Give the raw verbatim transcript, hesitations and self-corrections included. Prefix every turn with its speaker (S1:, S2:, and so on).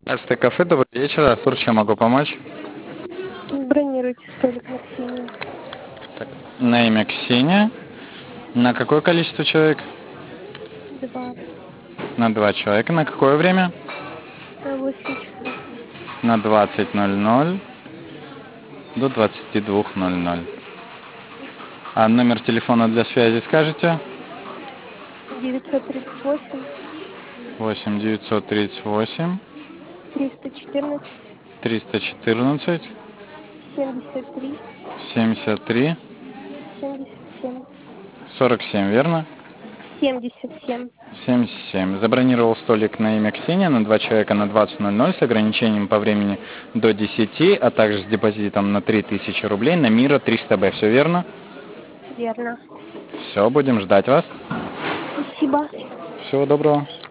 S1: Здравствуйте, кафе, добрый вечер. Артур, чем могу помочь?
S2: Бронируйте столик на Ксении.
S1: Так, на имя Ксения. На какое количество человек?
S2: Два.
S1: На два человека. На какое время?
S2: На восемь часов.
S1: На двадцать ноль ноль до двадцати двух ноль ноль. А номер телефона для связи скажете?
S2: девятьсот тридцать восемь
S1: восемь девятьсот тридцать восемь
S2: триста четырнадцать
S1: триста четырнадцать
S2: семьдесят три
S1: семьдесят три
S2: семьдесят семь.
S1: сорок семь, верно?
S2: Семьдесят семь.
S1: семьдесят семь. Забронировал столик на имя Ксения на два человека на двадцать ноль ноль с ограничением по времени до десяти, а также с депозитом на три тысячи рублей на Мира триста Б. Все верно?
S2: Верно.
S1: Все, будем ждать вас.
S2: Спасибо.
S1: Всего доброго.